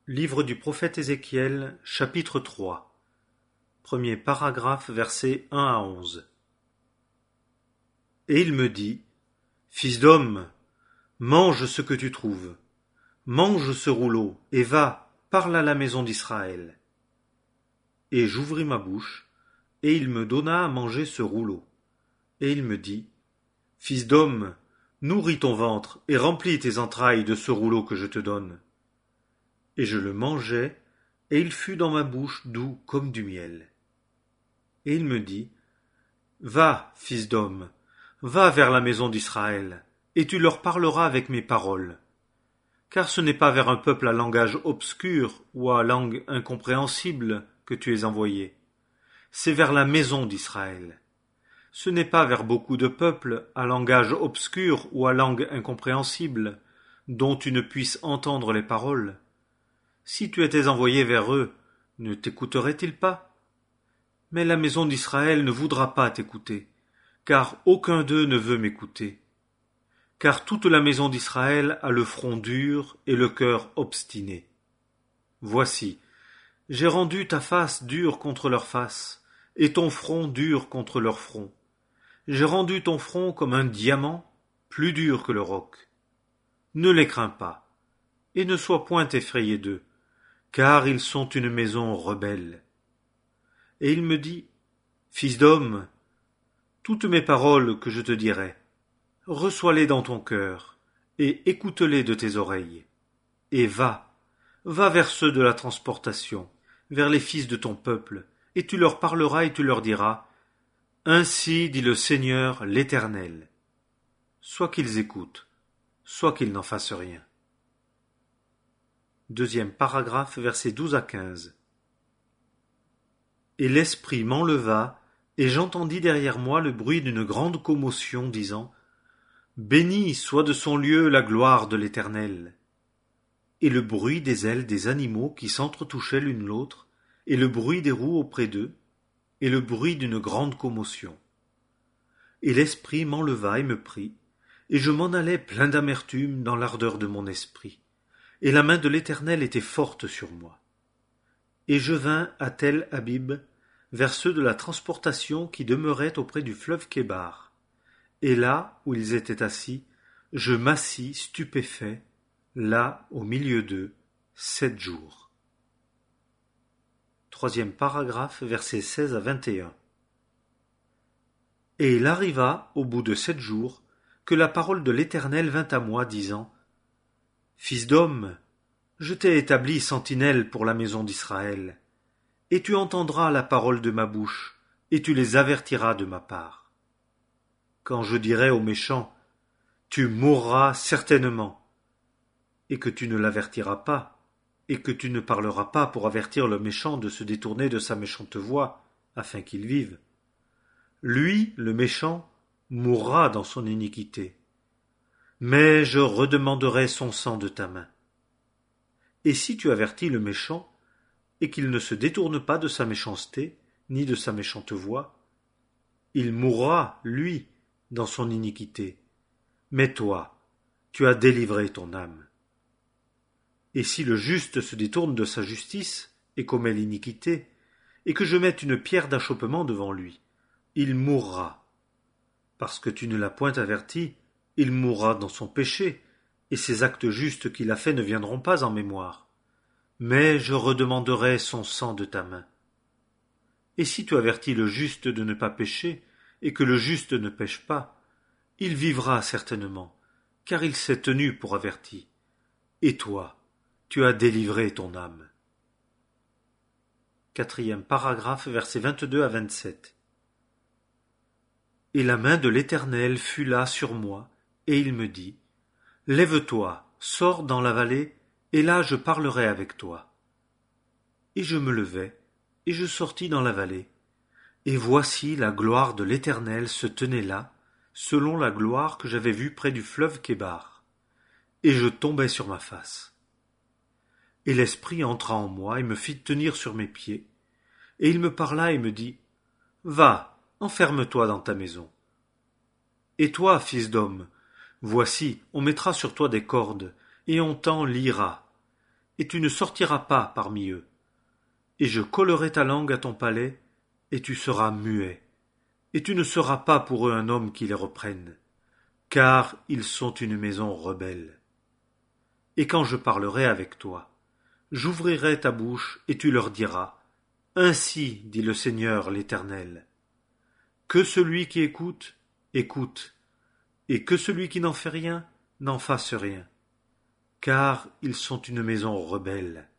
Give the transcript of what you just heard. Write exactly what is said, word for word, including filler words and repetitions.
Livre du prophète Ézéchiel, chapitre trois. Premier paragraphe, versets un à onze. Et il me dit, Fils d'homme, mange ce que tu trouves, mange ce rouleau, et va, parle à la maison d'Israël. Et j'ouvris ma bouche, et il me donna à manger ce rouleau. Et il me dit, Fils d'homme, nourris ton ventre, et remplis tes entrailles de ce rouleau que je te donne. Et je le mangeai, et il fut dans ma bouche doux comme du miel. Et il me dit, Va, fils d'homme, va vers la maison d'Israël, et tu leur parleras avec mes paroles. Car ce n'est pas vers un peuple à langage obscur ou à langue incompréhensible que tu es envoyé. C'est vers la maison d'Israël. Ce n'est pas vers beaucoup de peuples à langage obscur ou à langue incompréhensible, dont tu ne puisses entendre les paroles. Si tu étais envoyé vers eux, ne t'écouteraient-ils pas? Mais la maison d'Israël ne voudra pas t'écouter, car aucun d'eux ne veut m'écouter. Car toute la maison d'Israël a le front dur et le cœur obstiné. Voici, j'ai rendu ta face dure contre leur face, et ton front dur contre leur front. J'ai rendu ton front comme un diamant, plus dur que le roc. Ne les crains pas, et ne sois point effrayé d'eux, car ils sont une maison rebelle. Et il me dit, Fils d'homme, toutes mes paroles que je te dirai, reçois-les dans ton cœur, et écoute-les de tes oreilles. Et va, va vers ceux de la transportation, vers les fils de ton peuple, et tu leur parleras et tu leur diras, Ainsi dit le Seigneur l'Éternel. Soit qu'ils écoutent, soit qu'ils n'en fassent rien. Deuxième paragraphe, versets douze à quinze. Et l'Esprit m'enleva, et j'entendis derrière moi le bruit d'une grande commotion, disant, Béni soit de son lieu la gloire de l'Éternel. Et le bruit des ailes des animaux qui s'entretouchaient l'une l'autre, et le bruit des roues auprès d'eux, et le bruit d'une grande commotion. Et l'Esprit m'enleva et me prit, et je m'en allai plein d'amertume dans l'ardeur de mon esprit. Et la main de l'Éternel était forte sur moi. Et je vins à Tel Abib, vers ceux de la transportation qui demeuraient auprès du fleuve Kébar. Et là où ils étaient assis, je m'assis stupéfait, là au milieu d'eux, sept jours. Troisième paragraphe, versets seize à vingt et un. Et il arriva, au bout de sept jours, que la parole de l'Éternel vint à moi, disant, Fils d'homme, je t'ai établi sentinelle pour la maison d'Israël, et tu entendras la parole de ma bouche, et tu les avertiras de ma part. Quand je dirai aux méchants, tu mourras certainement, et que tu ne l'avertiras pas, et que tu ne parleras pas pour avertir le méchant de se détourner de sa méchante voie, afin qu'il vive. Lui, le méchant, mourra dans son iniquité. Mais je redemanderai son sang de ta main. Et si tu avertis le méchant, et qu'il ne se détourne pas de sa méchanceté, ni de sa méchante voie, il mourra, lui, dans son iniquité. Mais toi, tu as délivré ton âme. Et si le juste se détourne de sa justice, et commet l'iniquité, et que je mette une pierre d'achoppement devant lui, il mourra. Parce que tu ne l'as point averti, il mourra dans son péché, et ses actes justes qu'il a faits ne viendront pas en mémoire. Mais je redemanderai son sang de ta main. Et si tu avertis le juste de ne pas pécher, et que le juste ne pêche pas, il vivra certainement, car il s'est tenu pour averti. Et toi, tu as délivré ton âme. Quatrième paragraphe, versets vingt-deux à vingt-sept. Et la main de l'Éternel fut là sur moi, et il me dit, Lève-toi, sors dans la vallée, et là je parlerai avec toi. Et je me levai, et je sortis dans la vallée. Et voici la gloire de l'Éternel se tenait là, selon la gloire que j'avais vue près du fleuve Kébar. Et je tombai sur ma face. Et l'Esprit entra en moi et me fit tenir sur mes pieds. Et il me parla et me dit, Va, enferme-toi dans ta maison. Et toi, fils d'homme, voici, on mettra sur toi des cordes, et on t'en liera. et tu ne sortiras pas parmi eux. Et je collerai ta langue à ton palais, et tu seras muet, et tu ne seras pas pour eux un homme qui les reprenne, car ils sont une maison rebelle. Et quand je parlerai avec toi, j'ouvrirai ta bouche, et tu leur diras, Ainsi dit le Seigneur l'Éternel. Que celui qui écoute, écoute, et que celui qui n'en fait rien, n'en fasse rien, car ils sont une maison rebelle.